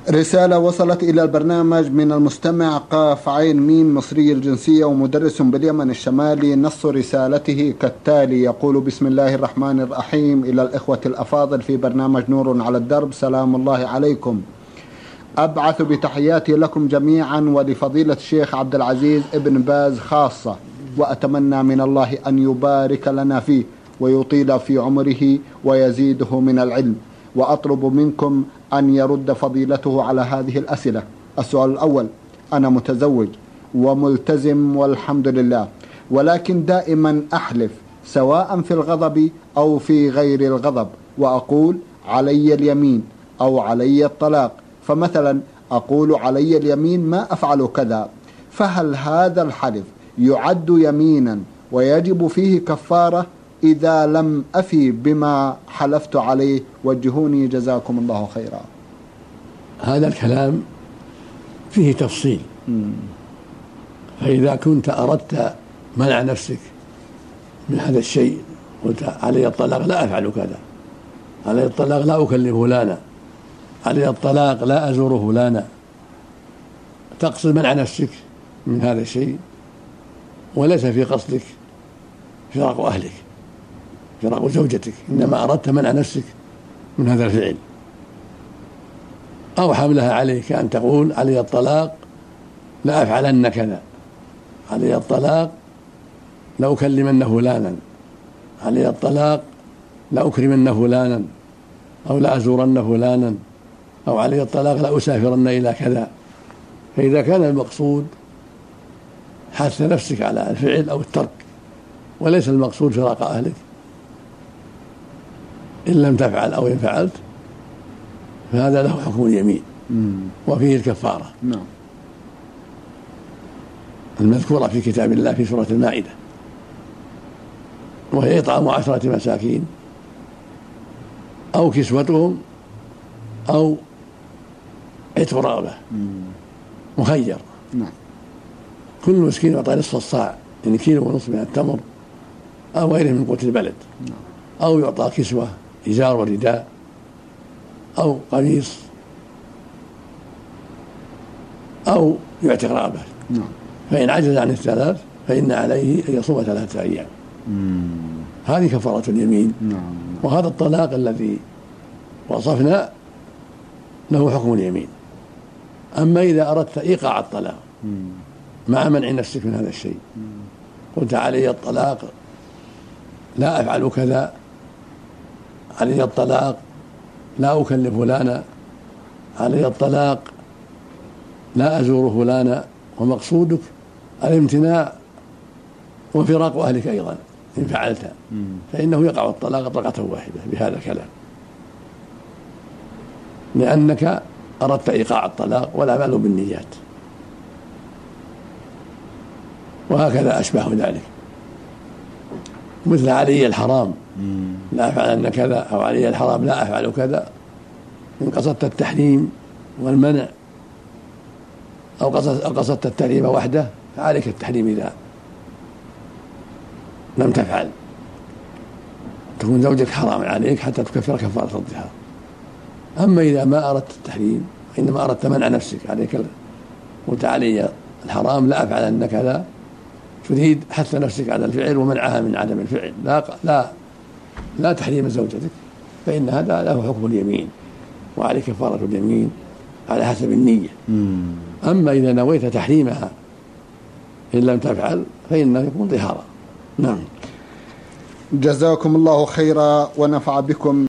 رسالة وصلت إلى البرنامج من المستمع قاف عين ميم مصري الجنسية ومدرس باليمن الشمالي. نص رسالته كالتالي: يقول: بسم الله الرحمن الرحيم. إلى الإخوة الأفاضل في برنامج نور على الدرب، سلام الله عليكم. أبعث بتحياتي لكم جميعا ولفضيلة الشيخ عبد العزيز ابن باز خاصة، وأتمنى من الله أن يبارك لنا فيه ويطيل في عمره ويزيده من العلم. وأطلب منكم أن يرد فضيلته على هذه الأسئلة. السؤال الأول: أنا متزوج وملتزم والحمد لله، ولكن دائما أحلف سواء في الغضب أو في غير الغضب، وأقول علي اليمين أو علي الطلاق. فمثلا أقول علي اليمين ما أفعل كذا، فهل هذا الحلف يعد يمينا ويجب فيه كفارة إذا لم أفي بما حلفت عليه؟ وجهوني جزاكم الله خيرا. هذا الكلام فيه تفصيل. فإذا كنت أردت منع نفسك من هذا الشيء، قلت علي الطلاق لا أفعل كذا، علي الطلاق لا أكلم فلانا، علي الطلاق لا أزور فلانا، تقصد منع نفسك من هذا الشيء وليس في قصدك فراق أهلك، فراق زوجتك، إنما أردت منع نفسك من هذا الفعل. أو حملها عليك أن تقول علي الطلاق لا أفعلن كذا، علي الطلاق لا أكلمن فلانا، علي الطلاق لا أكرمن فلانا، أو لا أزورن فلانا، أو علي الطلاق لا أسافرن إلى كذا. فإذا كان المقصود حث نفسك على الفعل أو الترك وليس المقصود فراق أهلك، إن لم تفعل أو إن فعلت فهذا له حكم اليمين وفيه الكفارة المذكورة في كتاب الله في سورة المائدة، وهي إطعام 10 مساكين أو كسوتهم أو عتق رقبة مخير. كل مسكين يعطى نصف الصاع، يعني 1.5 كيلو من التمر أو غيره من قوت البلد، أو يعطى كسوة إزار ورداء أو قميص أو يعتق رقبة. فإن عجز عن الثلاث فإن عليه أن يصوم 3 أيام. هذه كفارة اليمين. وهذا الطلاق الذي وصفنا له حكم اليمين. أما إذا أردت إيقاع الطلاق مع منع نفسك من هذا الشيء، قلت علي الطلاق لا أفعل كذا، علي الطلاق لا أكلم فلانا، علي الطلاق لا أزور فلانا، ومقصودك الامتناع وفراق أهلك أيضا إن فعلت، فإنه يقع الطلاق طلقة واحدة بهذا الكلام، لأنك أردت إيقاع الطلاق والأعمال بالنيات. وهكذا أشبه ذلك، مثل علي الحرام لا أفعلن كذا، أو علي الحرام لا أفعل كذا. إن قصدت التحريم والمنع أو قصدت التحريم وحده فعليك التحريم إذا لم تفعل، تكون زوجك حرام عليك حتى تكفر كفارة الظهار. أما إذا ما أردت التحريم وإنما أردت منع نفسك، عليك قلت علي الحرام لا أفعلن كذا، تريد حث نفسك على الفعل ومنعها من عدم الفعل، لا تحريم زوجتك، فإن هذا له حكم اليمين وعليك كفارة اليمين على حسب النية. أما إذا نويت تحريمها إن لم تفعل فإنه يكون ظهارا. نعم. جزاكم الله خيرا ونفع بكم.